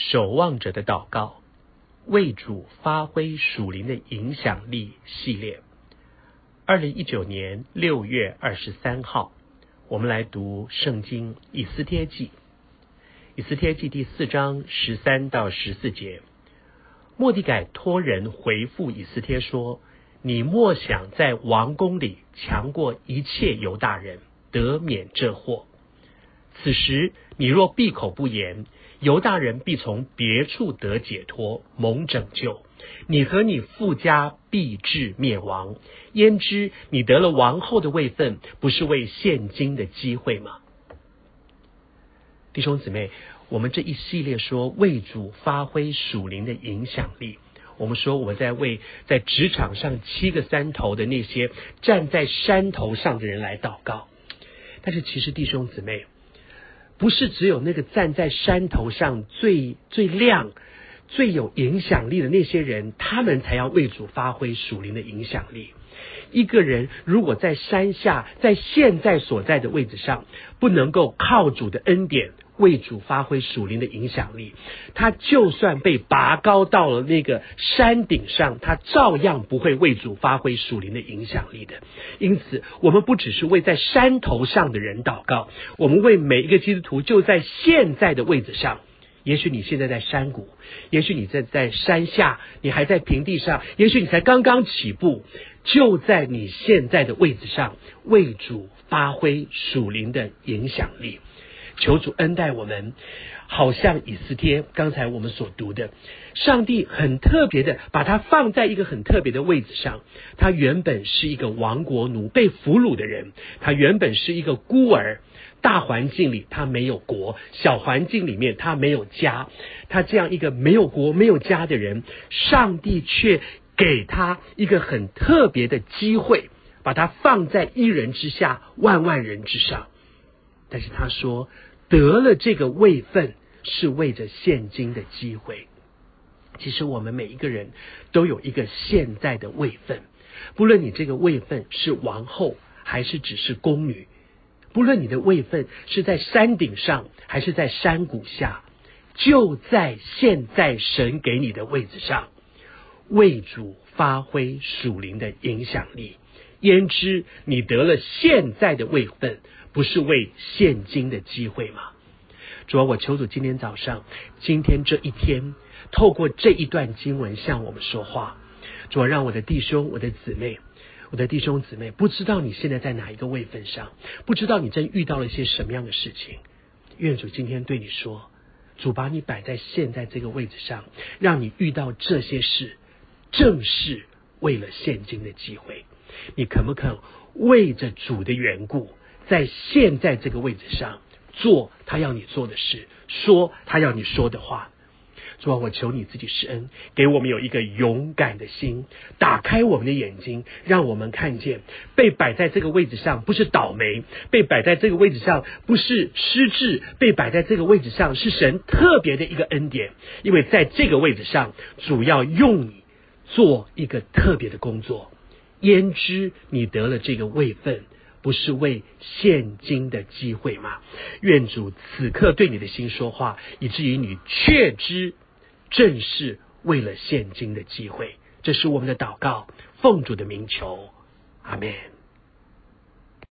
守望者的祷告，为主发挥属灵的影响力系列。2019年6月23号，我们来读圣经以斯帖记。以斯帖记第4章13到14节，末底改托人回复以斯帖说：你莫想在王宫里强过一切犹大人，得免这祸。此时你若闭口不言，犹大人必从别处得解脱，蒙拯救，你和你父家必至灭亡。焉知你得了王后的位分，不是为现今的机会吗？弟兄姊妹，我们这一系列说为主发挥属灵的影响力，我们说我们在为在职场上7个山头的那些站在山头上的人来祷告。但是其实弟兄姊妹，不是只有那个站在山头上最亮最有影响力的那些人，他们才要为主发挥属灵的影响力。一个人如果在山下，在现在所在的位置上，不能够靠主的恩典为主发挥属灵的影响力，他就算被拔高到了那个山顶上，他照样不会为主发挥属灵的影响力的。因此我们不只是为在山头上的人祷告，我们为每一个基督徒就在现在的位置上。也许你现在在山谷，也许你在山下，你还在平地上，也许你才刚刚起步，就在你现在的位置上为主发挥属灵的影响力。求主恩待我们，好像以斯帖刚才我们所读的，上帝很特别的把他放在一个很特别的位置上。他原本是一个亡国奴，被俘虏的人，他原本是一个孤儿，大环境里他没有国，小环境里面他没有家，他这样一个没有国没有家的人，上帝却给他一个很特别的机会，把他放在一人之下，万万人之上。但是他说得了这个位分是为着现今的机会。其实我们每一个人都有一个现在的位分，不论你这个位分是王后还是只是宫女，不论你的位分是在山顶上还是在山谷下，就在现在神给你的位置上，为主发挥属灵的影响力。焉知你得了现在的位分，不是为现今的机会吗？主啊，我求主今天早上，今天这一天，透过这一段经文向我们说话。主啊，让我的弟兄我的姊妹，我的弟兄姊妹，不知道你现在在哪一个位分上，不知道你正遇到了一些什么样的事情，愿主今天对你说，主把你摆在现在这个位置上，让你遇到这些事，正是为了现今的机会。你肯不肯为着主的缘故，在现在这个位置上做他要你做的事，说他要你说的话。主啊，我求你自己施恩，给我们有一个勇敢的心，打开我们的眼睛，让我们看见被摆在这个位置上不是倒霉，被摆在这个位置上不是失智，被摆在这个位置上是神特别的一个恩典。因为在这个位置上主要用你做一个特别的工作。焉知你得了这个位分，不是为现今的机会吗？愿主此刻对你的心说话，以至于你确知正是为了现今的机会。这是我们的祷告，奉主的名求，阿们。